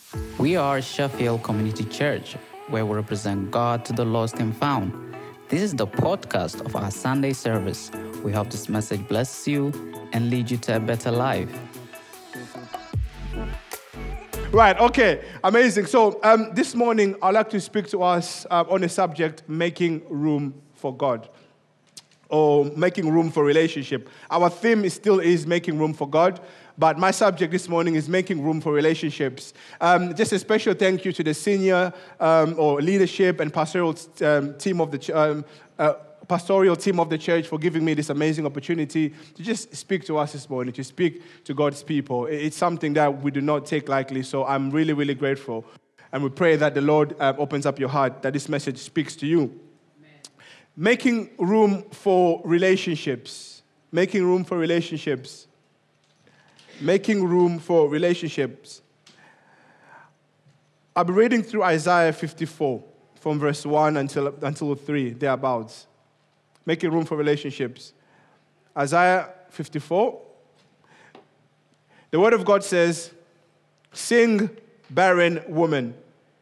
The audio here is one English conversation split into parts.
We are Sheffield Community Church, where we represent God to the lost and found. This is the podcast of our Sunday service. We hope this message blesses you and leads you to a better life. Right, okay, amazing. So this morning, I'd like to speak to us on the subject, making room for God, or making room for relationship. Our theme still is making room for God, but my subject this morning is making room for relationships. Just a special thank you to the senior or leadership and pastoral team of the pastoral team of the church for giving me this amazing opportunity to just speak to us this morning, to speak to God's people. It's something that we do not take lightly, so I'm really, really grateful. And we pray that the Lord opens up your heart, that this message speaks to you. Amen. Making room for relationships. Making room for relationships. Making room for relationships. I'll be reading through Isaiah 54 from verse 1 until 3, thereabouts. Making room for relationships. Isaiah 54. The word of God says, "Sing, barren woman,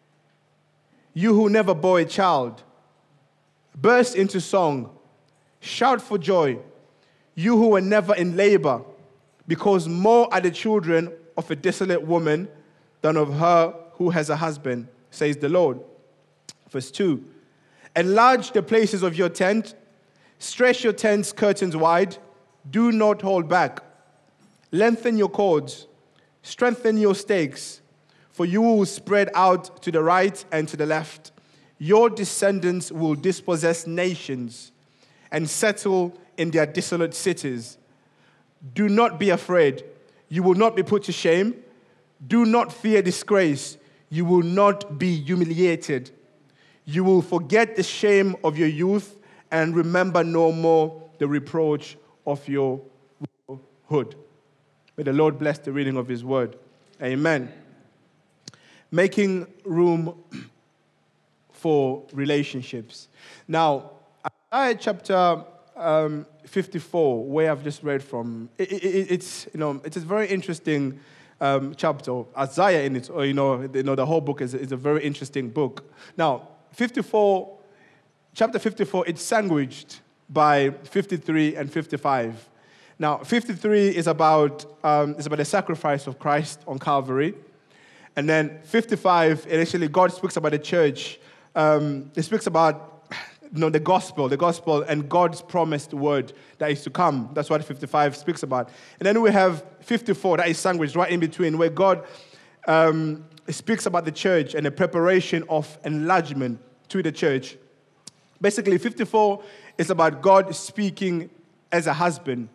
you who never bore a child. Burst into song, shout for joy, you who were never in labor, because more are the children of a desolate woman than of her who has a husband, says the Lord." Verse 2, "Enlarge the places of your tent, stretch your tent's curtains wide, do not hold back. Lengthen your cords, strengthen your stakes, for you will spread out to the right and to the left. Your descendants will dispossess nations and settle in their desolate cities. Do not be afraid, you will not be put to shame. Do not fear disgrace, you will not be humiliated. You will forget the shame of your youth and remember no more the reproach of your widowhood." May the Lord bless the reading of His word. Amen. Making room for relationships. Now, Isaiah chapter 54, where I've just read from, it's a very interesting chapter. Isaiah in it, or the whole book is a very interesting book. Now, Chapter 54, it's sandwiched by 53 and 55. Now, 53 is about the sacrifice of Christ on Calvary. And then 55, actually God speaks about the church. It speaks about the gospel and God's promised word that is to come. That's what 55 speaks about. And then we have 54, that is sandwiched right in between, where God speaks about the church and the preparation of enlargement to the church. Basically, 54 is about God speaking as a husband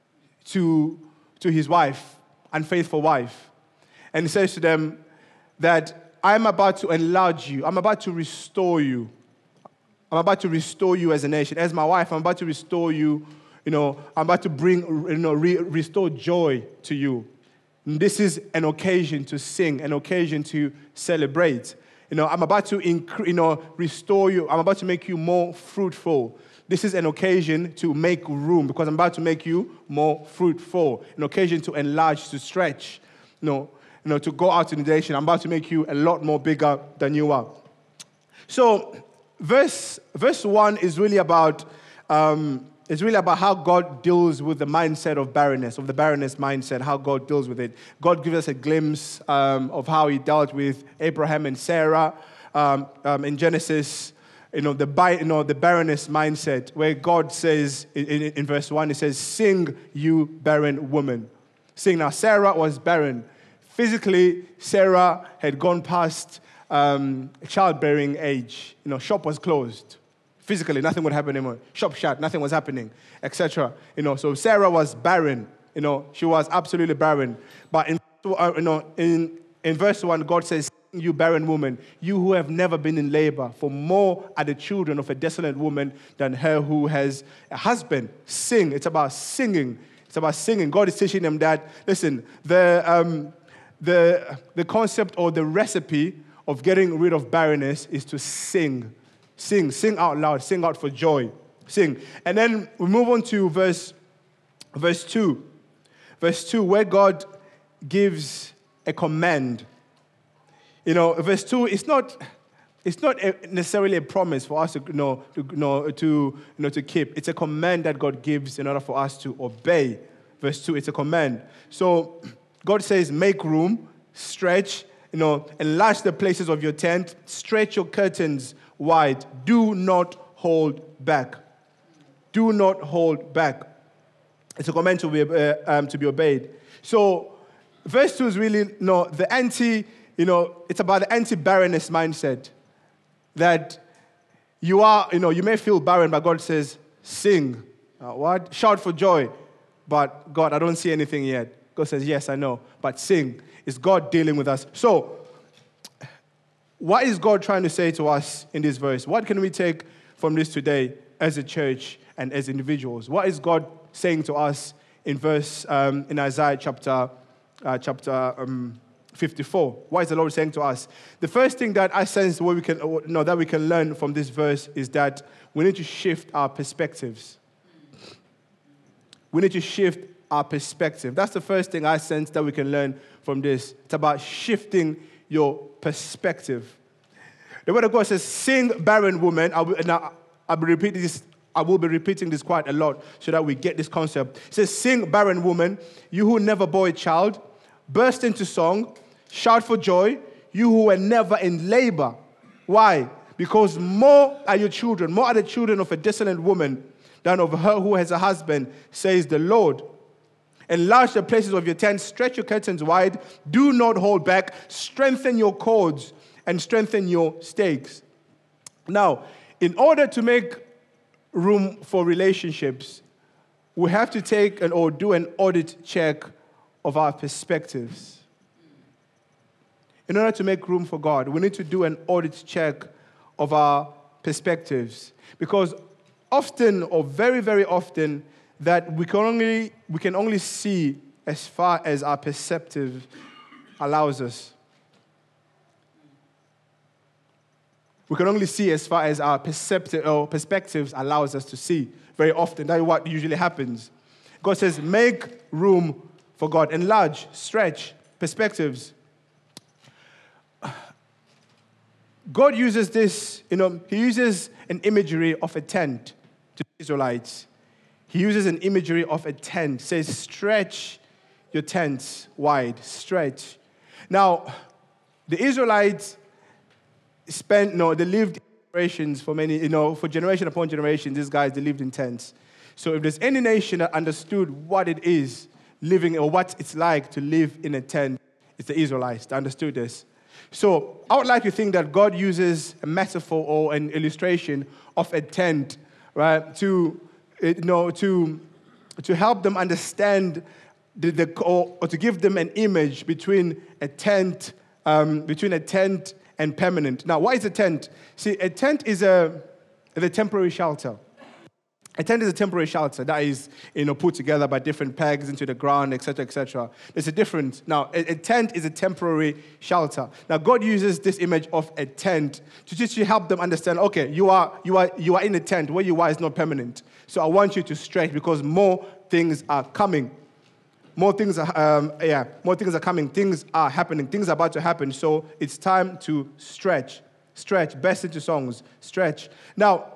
to his wife, unfaithful wife. And He says to them that I'm about to enlarge you. I'm about to restore you. I'm about to restore you as a nation. As my wife, I'm about to restore you. I'm about to bring, restore joy to you. And this is an occasion to sing, an occasion to celebrate. I'm about to restore you. I'm about to make you more fruitful. This is an occasion to make room because I'm about to make you more fruitful. An occasion to enlarge, to stretch, to go out in the nation. I'm about to make you a lot more bigger than you are. So, verse 1 is really about how God deals with the mindset of barrenness, of the barrenness mindset, how God deals with it. God gives us a glimpse of how He dealt with Abraham and Sarah in Genesis. The barrenness mindset, where God says in verse 1, He says, "Sing, you barren woman." Sing. Now, Sarah was barren. Physically, Sarah had gone past childbearing age. Shop was closed. Physically, nothing would happen anymore. Shop shut, nothing was happening, etc. So Sarah was barren. She was absolutely barren. But in verse 1, God says, "You barren woman, you who have never been in labor, for more are the children of a desolate woman than her who has a husband." Sing. It's about singing. It's about singing. God is teaching them that, listen, the concept or the recipe of getting rid of barrenness is to sing. Sing out loud, sing out for joy, sing. And then we move on to verse 2. Verse 2, where God gives a command. verse 2, it's not necessarily a promise for us to keep. It's a command that God gives in order for us to obey. Verse 2, it's a command. So God says, make room, stretch, enlarge the places of your tent, stretch your curtains wide. Do not hold back. Do not hold back. It's a command to be obeyed. So verse 2 is really it's about the anti-barrenness mindset. That you may feel barren, but God says, sing. What? Shout for joy. But God, I don't see anything yet. God says, yes, I know, but sing. It's God dealing with us. So, what is God trying to say to us in this verse? What can we take from this today as a church and as individuals? What is God saying to us in Isaiah chapter 54? What is the Lord saying to us? The first thing that I sense that we can learn from this verse is that we need to shift our perspectives. We need to shift our perspective. That's the first thing I sense that we can learn from this. It's about shifting your perspective. The word of God says, sing, barren woman. I will be repeating this quite a lot so that we get this concept. It says, sing, barren woman, you who never bore a child, burst into song, shout for joy, you who were never in labor. Why? Because more are the children of a desolate woman than of her who has a husband, says the Lord. Enlarge the places of your tent, stretch your curtains wide, do not hold back, strengthen your cords and strengthen your stakes. Now, in order to make room for relationships, we have to do an audit check of our perspectives. In order to make room for God, we need to do an audit check of our perspectives. Because often, or very, very often, that we can only see as far as our perspective allows us. We can only see as far as our perspectives allows us to see. Very often, that's what usually happens. God says, make room for God. Enlarge, stretch perspectives. God uses this, he uses an imagery of a tent to the Israelites. He uses an imagery of a tent. Says, stretch your tents wide. Stretch. Now, the Israelites they lived generations for generation upon generation, these guys, they lived in tents. So if there's any nation that understood what it is living, or what it's like to live in a tent, it's the Israelites. They understood this. So I would like to think that God uses a metaphor or an illustration of a tent, right, to help them understand or to give them an image between a tent and permanent. Now, what is a tent? See, a tent is a temporary shelter. A tent is a temporary shelter that is, put together by different pegs into the ground, etc., etc. There's a difference. Now, a tent is a temporary shelter. Now, God uses this image of a tent to just help them understand. Okay, you are in a tent. Where you are is not permanent. So I want you to stretch because more things are coming. More things are coming. Things are happening. Things are about to happen. So it's time to stretch. Stretch. Burst into songs. Stretch. Now,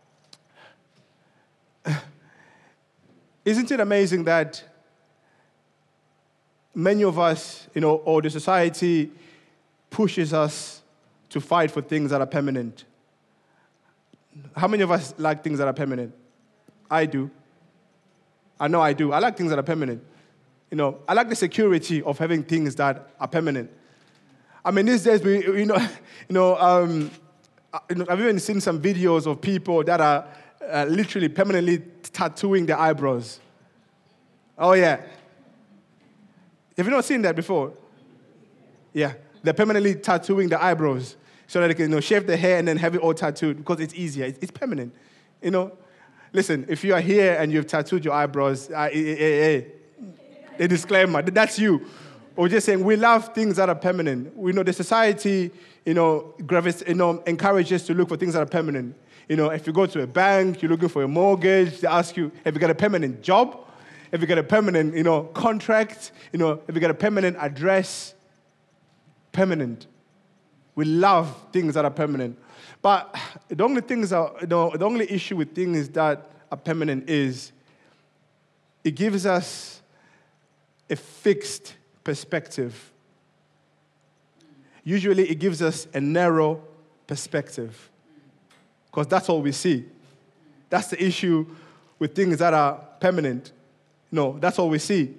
isn't it amazing that many of us, or the society pushes us to fight for things that are permanent? How many of us like things that are permanent? I do. I know I do. I like things that are permanent. I like the security of having things that are permanent. I mean, these days, I've even seen some videos of people that are literally permanently tattooing their eyebrows. Oh, yeah. Have you not seen that before? Yeah. They're permanently tattooing the eyebrows so that they can shave the hair and then have it all tattooed because it's easier. It's permanent. Listen, if you are here and you've tattooed your eyebrows, a disclaimer, that's you. Or just saying, we love things that are permanent. We know the society, encourages us to look for things that are permanent. If you go to a bank, you're looking for a mortgage, they ask you, have you got a permanent job? Have you got a permanent, contract? Have you got a permanent address? Permanent. We love things that are permanent. But the only issue with things that are permanent is it gives us a fixed perspective. Usually it gives us a narrow perspective because that's all we see. That's the issue with things that are permanent. No, that's all we see.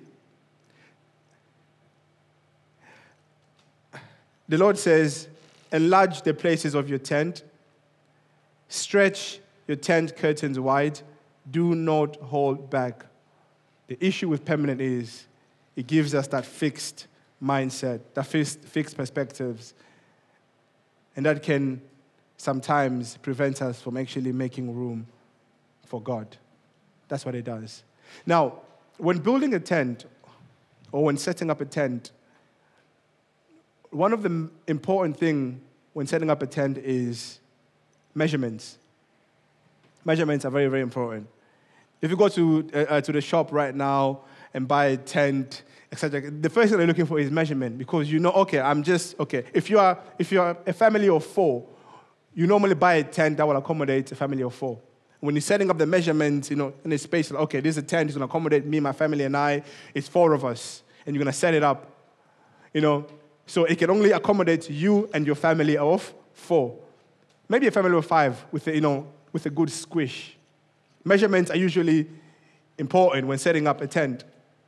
The Lord says, enlarge the places of your tent, stretch your tent curtains wide, do not hold back. The issue with permanent is it gives us that fixed mindset, that fixed perspectives, and that can sometimes prevent us from actually making room for God. That's what it does. Now, when building a tent or when setting up a tent, one of the important things when setting up a tent is measurements. Measurements are very, very important. If you go to the shop right now and buy a tent, etc., the first thing they're looking for is measurement because you know, if you are a family of 4, you normally buy a tent that will accommodate a family of 4. When you're setting up the measurements, in a space, okay, this is a tent, it's going to accommodate me, my family, and I. It's 4 of us, and you're going to set it up, So it can only accommodate you and your family of 4. Maybe a family of 5 with a good squish. Measurements are usually important when setting up a tent.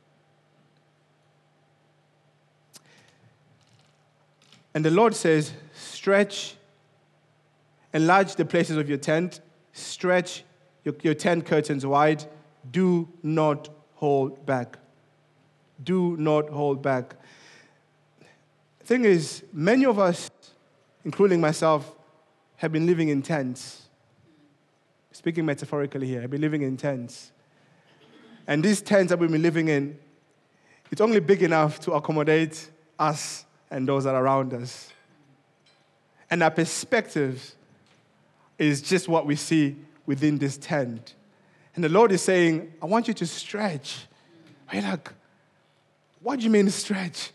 And the Lord says, enlarge the places of your tent, stretch your tent curtains wide, do not hold back. Do not hold back. The thing is, many of us, including myself, have been living in tents. Speaking metaphorically here, have been living in tents. And these tents that we've been living in, it's only big enough to accommodate us and those that are around us. And our perspective is just what we see within this tent. And the Lord is saying, I want you to stretch. You're like, what do you mean stretch?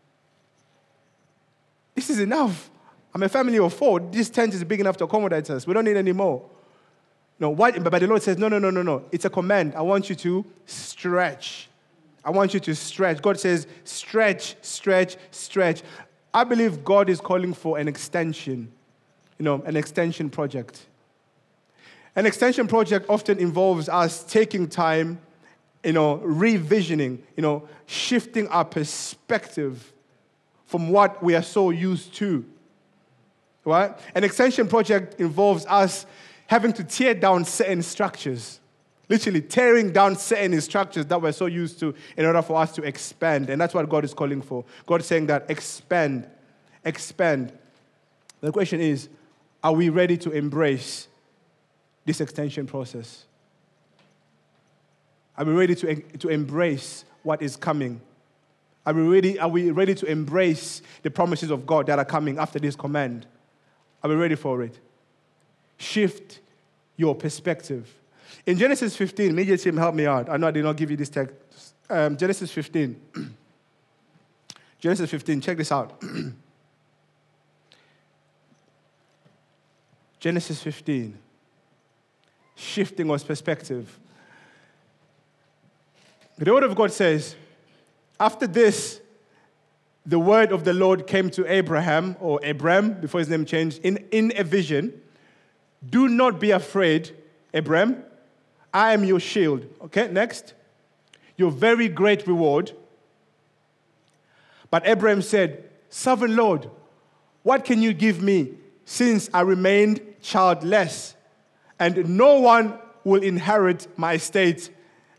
This is enough. I'm a family of 4. This tent is big enough to accommodate us. We don't need any more. No, but the Lord says, no. It's a command. I want you to stretch. I want you to stretch. God says, stretch. I believe God is calling for an extension, an extension project. An extension project often involves us taking time, revisioning, shifting our perspective from what we are so used to. Right? An extension project involves us having to tear down certain structures, literally tearing down certain structures that we're so used to in order for us to expand. And that's what God is calling for. God is saying that expand. The question is, are we ready to embrace this extension process? Are we ready to embrace what is coming? Are we ready to embrace the promises of God that are coming after this command? Are we ready for it? Shift your perspective. In Genesis 15, media team, help me out. I know I did not give you this text. Genesis 15. Genesis 15, check this out. Genesis 15. Shifting our perspective. The word of God says, after this, the word of the Lord came to Abraham, or Abram, before his name changed, in a vision. Do not be afraid, Abram. I am your shield. Okay, next. Your very great reward. But Abram said, Sovereign Lord, what can you give me since I remained childless? And no one will inherit my estate.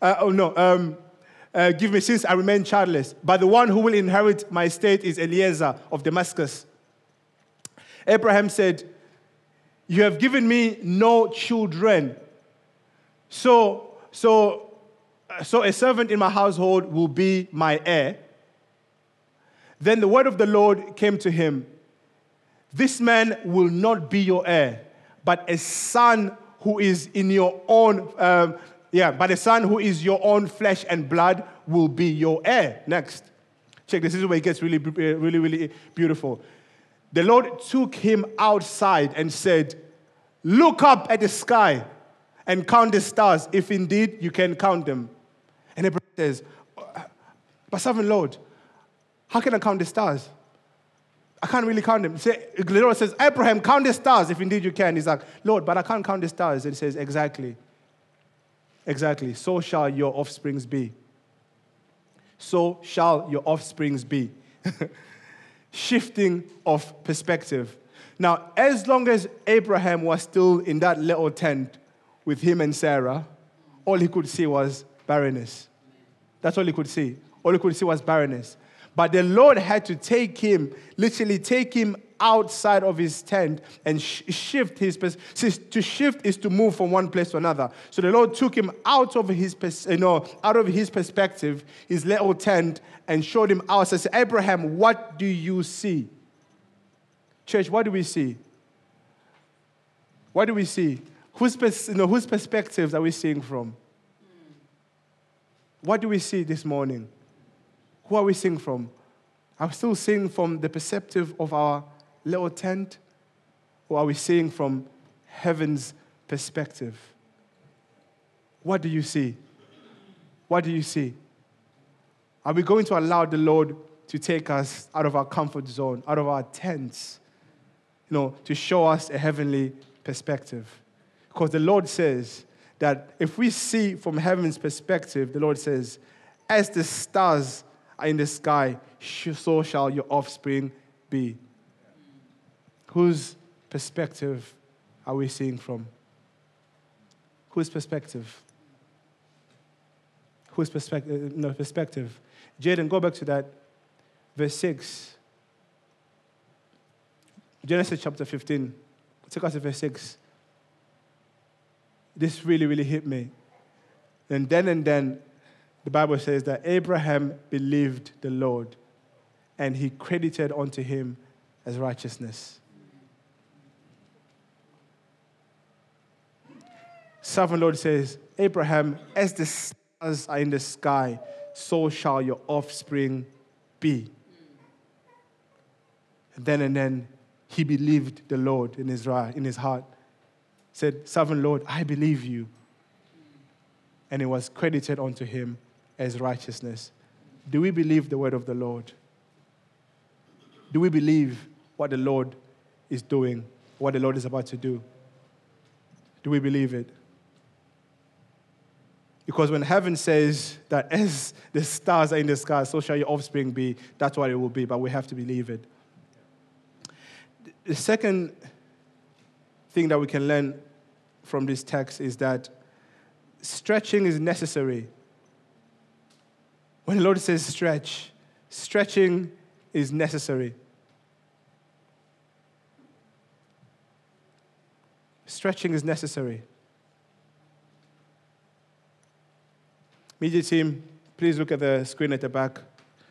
Give me since I remain childless. But the one who will inherit my estate is Eliezer of Damascus. Abraham said, you have given me no children. So a servant in my household will be my heir. Then the word of the Lord came to him. This man will not be your heir, but a son who is in your own, but a son who is your own flesh and blood will be your heir. Next. Check, this is where it gets really, really, really beautiful. the Lord took him outside and said, look up at the sky and count the stars, if indeed you can count them. And Abraham says, but sovereign Lord, how can I count the stars? I can't really count them. The Lord says, Abraham, count the stars, if indeed you can. He's like, Lord, but I can't count the stars. And he says, exactly. So shall your offsprings be. So shall your offsprings be. Shifting of perspective. Now, as long as Abraham was still in that little tent with him and Sarah, all he could see was barrenness. That's all he could see. All he could see was barrenness. But the Lord had to literally take him outside of his tent and shift his perspective. To shift is to move from one place to another. So the Lord took him out of his perspective, his little tent, and showed him out. Says, Abraham, what do you see? Church, what do we see? What do we see? Whose perspectives are we seeing from? What do we see this morning? Who are we seeing from? Are we still seeing from the perspective of our little tent? Or are we seeing from heaven's perspective? What do you see? What do you see? Are we going to allow the Lord to take us out of our comfort zone, out of our tents, to show us a heavenly perspective? Because the Lord says that if we see from heaven's perspective, the Lord says, as the stars are in the sky, so shall your offspring be. Whose perspective are we seeing from? Whose perspective? Whose perspective? No, perspective. Jaden, go back to that. Verse 6. Genesis chapter 15. Take us to verse 6. This really, really hit me. And then, the Bible says that Abraham believed the Lord, and he credited unto him as righteousness. Sovereign Lord says, Abraham, as the stars are in the sky, so shall your offspring be. And then he believed the Lord in his heart. Said, Sovereign Lord, I believe you. And it was credited unto him as righteousness. Do we believe the word of the Lord? Do we believe what the Lord is doing, what the Lord is about to do? Do we believe it? Because when heaven says that as the stars are in the sky, so shall your offspring be, that's what it will be, but we have to believe it. The second thing that we can learn from this text is that stretching is necessary. When the Lord says stretch, stretching is necessary. Stretching is necessary. Media team, please look at the screen at the back.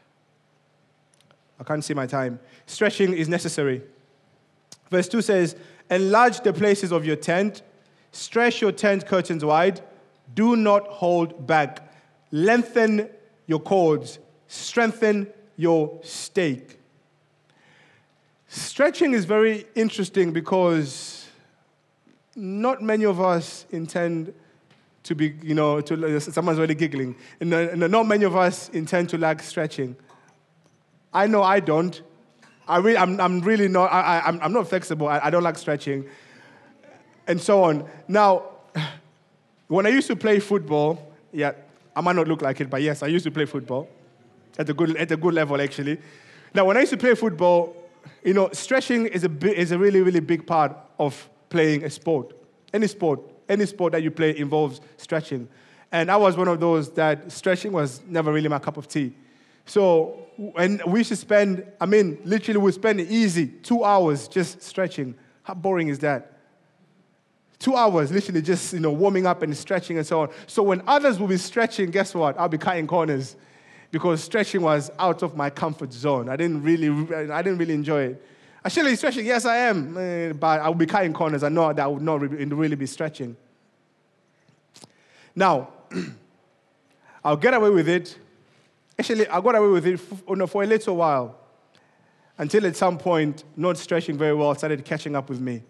I can't see my time. Stretching is necessary. Verse 2 says, enlarge the places of your tent, stretch your tent curtains wide, do not hold back, lengthen your cords, strengthen your stake. Stretching is very interesting because not many of us intend to be, someone's already giggling. Not many of us intend to like stretching. I know I don't. I'm really not. I'm not flexible. I don't like stretching, and so on. Now, when I used to play football, I might not look like it, but yes, I used to play football at a good level actually. Now, when I used to play football, stretching is a really, really big part of playing a sport. Any sport that you play involves stretching. And I was one of those that stretching was never really my cup of tea. So when we used to spend, literally we spend easy 2 hours just stretching. How boring is that? 2 hours, literally just, warming up and stretching and so on. So when others will be stretching, guess what? I'll be cutting corners because stretching was out of my comfort zone. I didn't really enjoy it. Actually, stretching, yes, I am, but I'll be cutting corners. I know that I would not really be stretching. Now, I'll get away with it. Actually, I got away with it for a little while until at some point, not stretching very well started catching up with me.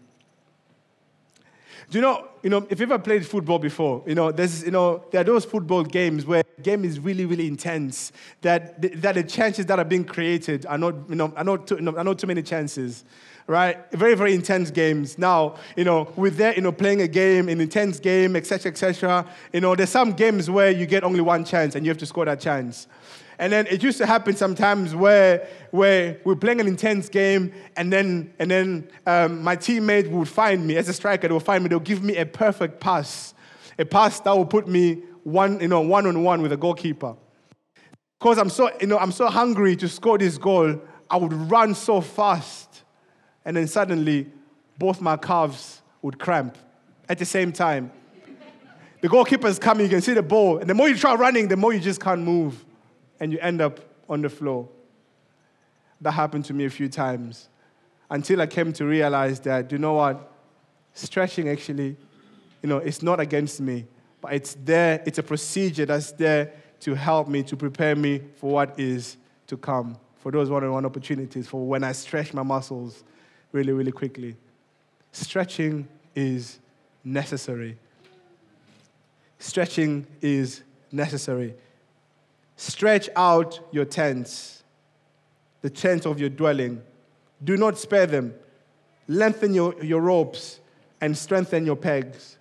Do you know, if you've ever played football before, there are those football games where the game is really, really intense, that the chances that are being created are not too many chances, right? Very, very intense games. Now, with that, playing a game, an intense game, etc., there's some games where you get only one chance and you have to score that chance. And then it used to happen sometimes where we're playing an intense game, and then my teammate would find me as a striker. They'll find me. They'll give me a perfect pass, a pass that will put me one-on-one with a goalkeeper. Because I'm so hungry to score this goal, I would run so fast, and then suddenly both my calves would cramp at the same time. The goalkeeper's coming. You can see the ball, and the more you try running, the more you just can't move. And you end up on the floor. That happened to me a few times until I came to realize that, you know what? Stretching actually, it's not against me, but it's there. It's a procedure that's there to help me, to prepare me for what is to come, for those one-on-one opportunities, for when I stretch my muscles really, really quickly. Stretching is necessary. Stretching is necessary. Stretch out your tents, the tents of your dwelling. Do not spare them. Lengthen your ropes and strengthen your pegs.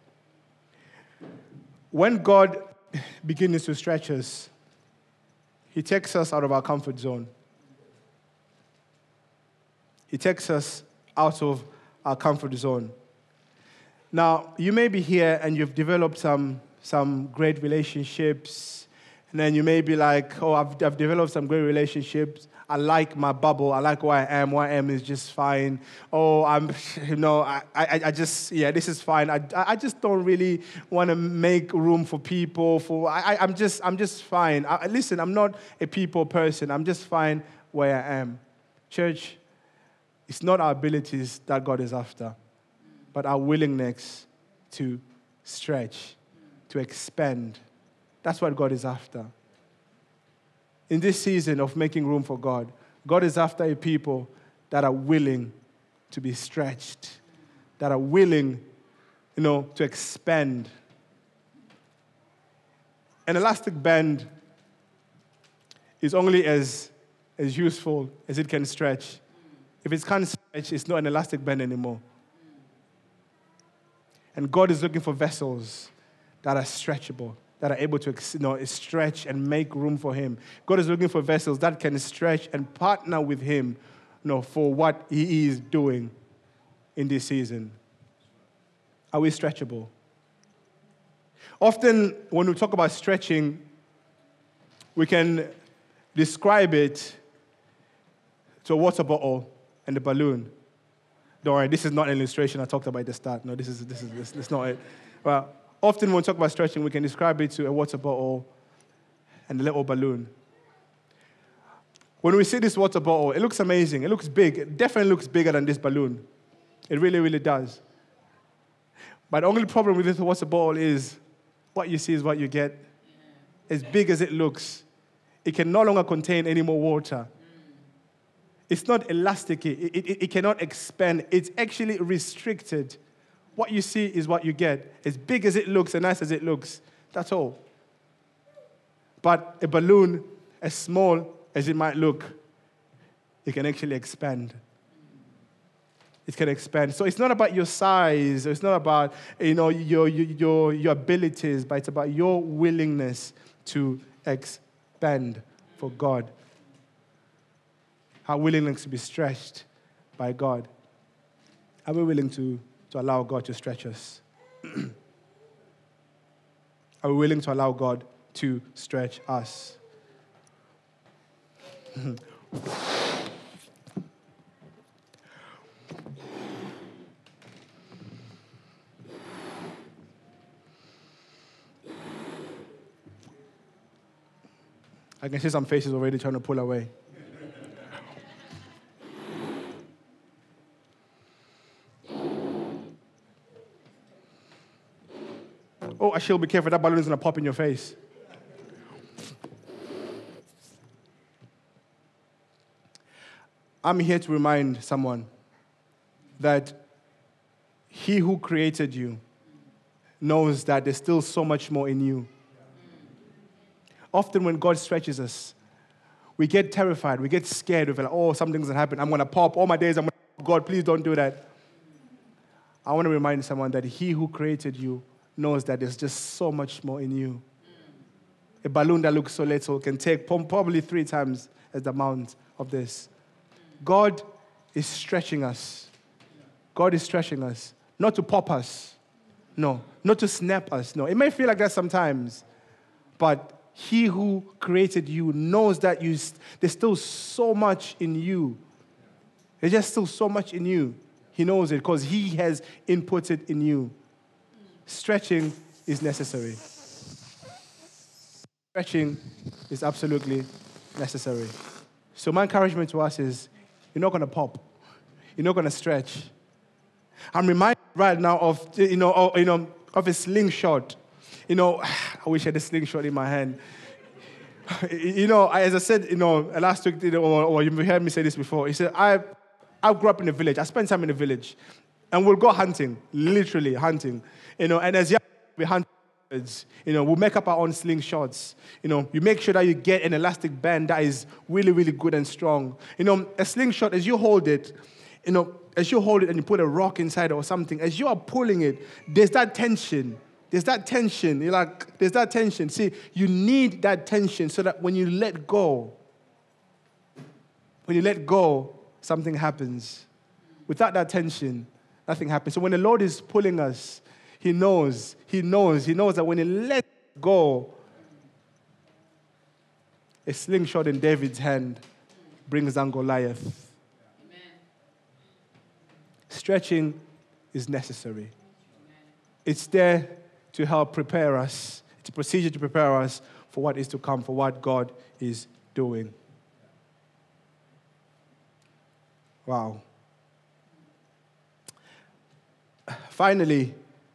When God begins to stretch us, He takes us out of our comfort zone. He takes us out of our comfort zone. Now, you may be here and you've developed some great relationships. And then you may be like, oh, I've developed some great relationships. I like my bubble. I like where I am. Where I am is just fine. Oh, this is fine. I just don't really want to make room for people. I'm just fine. Listen, I'm not a people person. I'm just fine where I am. Church, it's not our abilities that God is after, but our willingness to stretch, to expand. That's what God is after. In this season of making room for God, God is after a people that are willing to be stretched, that are willing, to expand. An elastic band is only as useful as it can stretch. If it can't stretch, it's not an elastic band anymore. And God is looking for vessels that are stretchable, that are able to stretch and make room for Him. God is looking for vessels that can stretch and partner with Him for what He is doing in this season. Are we stretchable? Often when we talk about stretching, we can describe it to a water bottle and a balloon. Don't worry, this is not an illustration I talked about at the start. No, this is not it. Well, often when we talk about stretching, we can describe it to a water bottle and a little balloon. When we see this water bottle, it looks amazing. It looks big. It definitely looks bigger than this balloon. It really, really does. But the only problem with this water bottle is what you see is what you get. As big as it looks, it can no longer contain any more water. It's not elastic. It cannot expand. It's actually restricted. What you see is what you get. As big as it looks, as nice as it looks, that's all. But a balloon, as small as it might look, it can actually expand. It can expand. So it's not about your size. It's not about your abilities, but it's about your willingness to expand for God. Our willingness to be stretched by God. Are we willing to allow God to stretch us? Are we willing to allow God to stretch us? I can see some faces already trying to pull away. Oh, Achille, be careful. That balloon is going to pop in your face. I'm here to remind someone that He who created you knows that there's still so much more in you. Often when God stretches us, we get terrified, we get scared, we feel like, oh, something's going to happen, I'm going to pop, all my days I'm going to pop, God, please don't do that. I want to remind someone that He who created you knows that there's just so much more in you. A balloon that looks so little can take probably 3 times as the amount of this. God is stretching us. God is stretching us. Not to pop us. No. Not to snap us. No. It may feel like that sometimes. But He who created you knows that there's still so much in you. There's just still so much in you. He knows it because He has inputted in you. Stretching is necessary. Stretching is absolutely necessary. So my encouragement to us is, you're not going to pop. You're not going to stretch. I'm reminded right now of a slingshot. I wish I had a slingshot in my hand. As I said, last week, or you heard me say this before. He said, I grew up in a village. I spent time in a village. And we'll go hunting, literally hunting. And as young, we hunt birds. We'll make up our own slingshots. You make sure that you get an elastic band that is really, really good and strong. A slingshot, as you hold it, and you put a rock inside it or something, as you are pulling it, there's that tension. There's that tension. There's that tension. See, you need that tension so that when you let go, something happens. Without that tension, nothing happens. So when the Lord is pulling us, He knows that when He lets go, a slingshot in David's hand brings down Goliath. Amen. Stretching is necessary. Amen. It's there to help prepare us. It's a procedure to prepare us for what is to come, for what God is doing. Wow. Finally,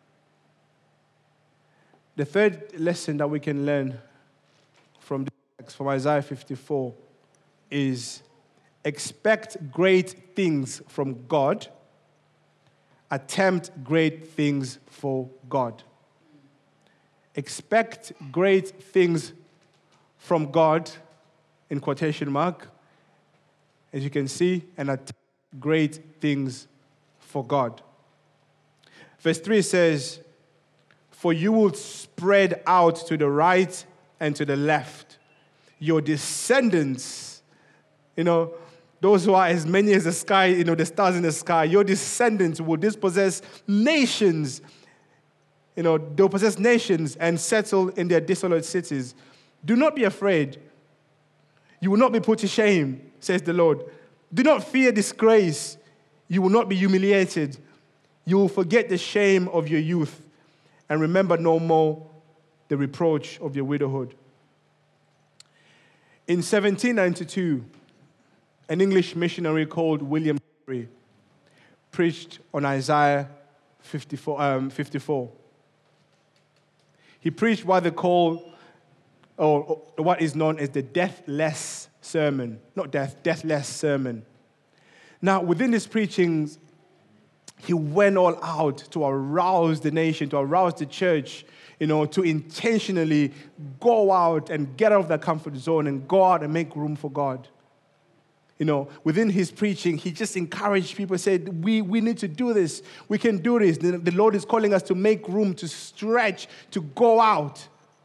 the third lesson that we can learn from this text, from Isaiah 54, is expect great things from God, attempt great things for God. Expect great things from God, in quotation mark, as you can see, and attempt great things for God. Verse 3 says, for you will spread out to the right and to the left. Your descendants, those who are as many as the sky, the stars in the sky, your descendants will dispossess nations. They'll possess nations and settle in their desolate cities. Do not be afraid. You will not be put to shame, says the Lord. Do not fear disgrace. You will not be humiliated. You will forget the shame of your youth and remember no more the reproach of your widowhood. In 1792, an English missionary called William Carey preached on Isaiah 54. He preached what they call, or what is known as the deathless sermon. Not death, deathless sermon. Now, within his preachings, he went all out to arouse the nation, to arouse the church, to intentionally go out and get out of their comfort zone and go out and make room for God. Within his preaching, he just encouraged people, said, we need to do this. We can do this. The Lord is calling us to make room, to stretch, to go out.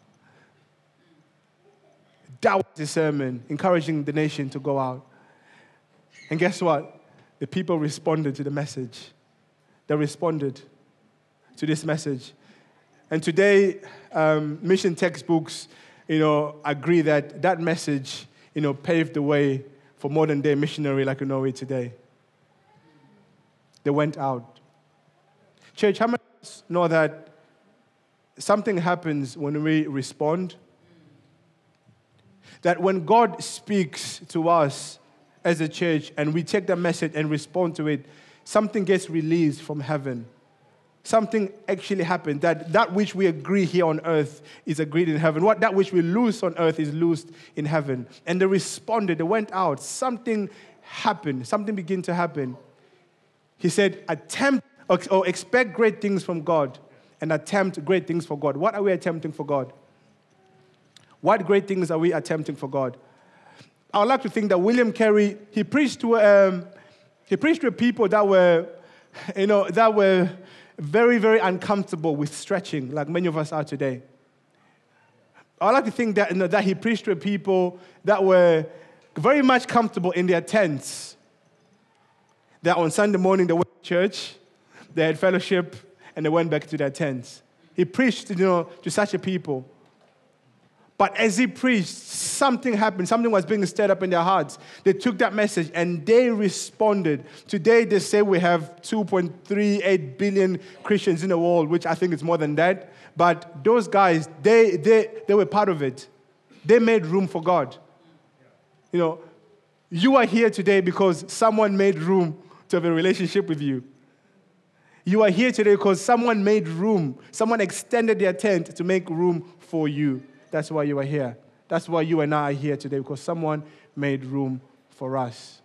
That was his sermon, encouraging the nation to go out. And guess what? The people responded to the message. They responded to this message. And today, mission textbooks, agree that message, paved the way for modern day missionary like we know it today. They went out. Church, how many of us know that something happens when we respond? That when God speaks to us as a church and we take that message and respond to it, something gets released from heaven. Something actually happened. That which we agree here on earth is agreed in heaven. That which we loose on earth is loosed in heaven. And they responded. They went out. Something happened, something began to happen. He said, attempt or expect great things from God and attempt great things for God. What are we attempting for God? What great things are we attempting for God? I would like to think that William Carey, he preached to people that were, that were very, very uncomfortable with stretching, like many of us are today. I would like to think that, that he preached to people that were very much comfortable in their tents. That on Sunday morning they went to church, they had fellowship, and they went back to their tents. He preached, to such a people. But as he preached, something happened. Something was being stirred up in their hearts. They took that message and they responded. Today they say we have 2.38 billion Christians in the world, which I think is more than that. But those guys, they were part of it. They made room for God. You are here today because someone made room to have a relationship with you. You are here today because someone made room. Someone extended their tent to make room for you. That's why you are here. That's why you and I are here today, because someone made room for us.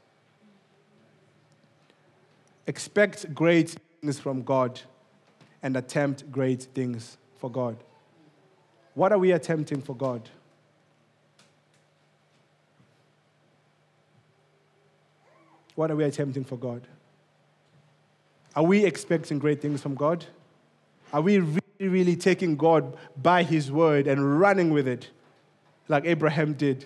Expect great things from God and attempt great things for God. What are we attempting for God? What are we attempting for God? Are we expecting great things from God? Are we really taking God by His word and running with it like Abraham did?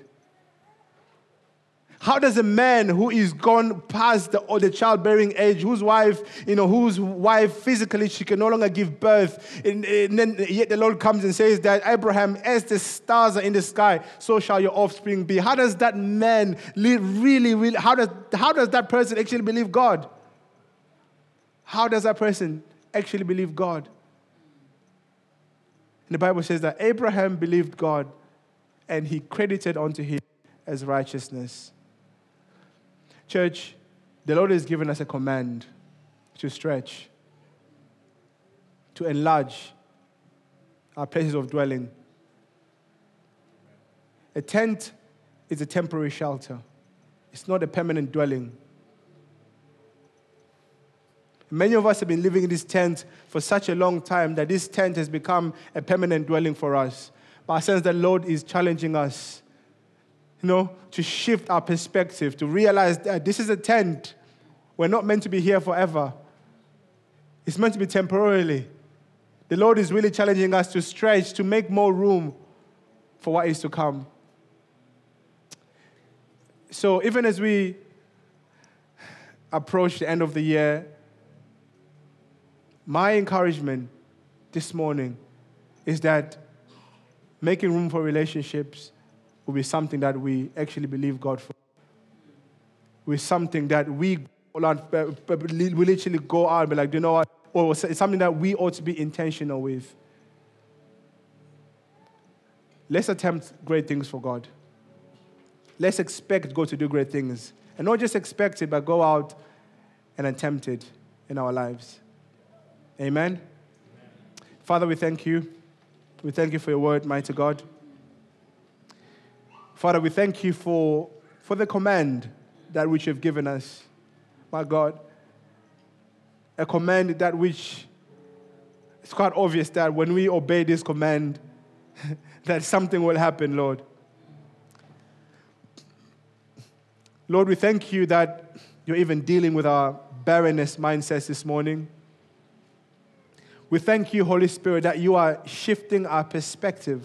How does a man who is gone past the childbearing age, whose wife physically she can no longer give birth, and then yet the Lord comes and says that Abraham, as the stars are in the sky, so shall your offspring be. How does that man really, how does that person actually believe God? How does that person actually believe God? And the Bible says that Abraham believed God and he credited unto him as righteousness. Church, the Lord has given us a command to stretch, to enlarge our places of dwelling. A tent is a temporary shelter. It's not a permanent dwelling. Many of us have been living in this tent for such a long time that this tent has become a permanent dwelling for us. But I sense the Lord is challenging us, to shift our perspective, to realize that this is a tent. We're not meant to be here forever. It's meant to be temporarily. The Lord is really challenging us to stretch, to make more room for what is to come. So even as we approach the end of the year, my encouragement this morning is that making room for relationships will be something that we actually believe God for. With something that we literally go out and be like, you know what? Or it's something that we ought to be intentional with. Let's attempt great things for God. Let's expect God to do great things. And not just expect it, but go out and attempt it in our lives. Amen? Father, we thank you. We thank you for your word, mighty God. Father, we thank you for the command that which you've given us, my God. A command that which it's quite obvious that when we obey this command, that something will happen, Lord. Lord, we thank you that you're even dealing with our barrenness mindsets this morning. We thank you, Holy Spirit, that you are shifting our perspective.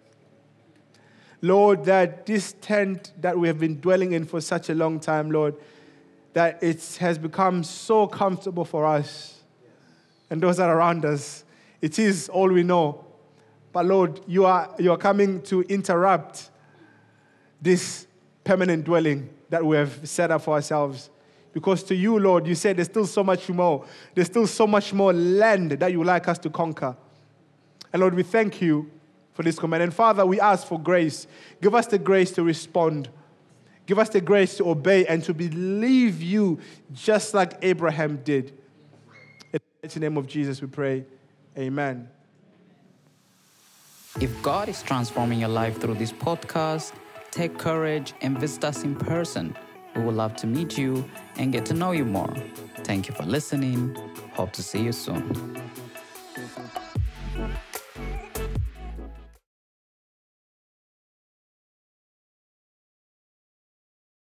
Lord, that this tent that we have been dwelling in for such a long time, Lord, that it has become so comfortable for us and those that are around us. It is all we know. But Lord, you are coming to interrupt this permanent dwelling that we have set up for ourselves. Because to you, Lord, you said there's still so much more. There's still so much more land that you would like us to conquer. And Lord, we thank you for this command. And Father, we ask for grace. Give us the grace to respond. Give us the grace to obey and to believe you just like Abraham did. In the name of Jesus we pray. Amen. If God is transforming your life through this podcast, take courage and visit us in person. We would love to meet you and get to know you more. Thank you for listening. Hope to see you soon.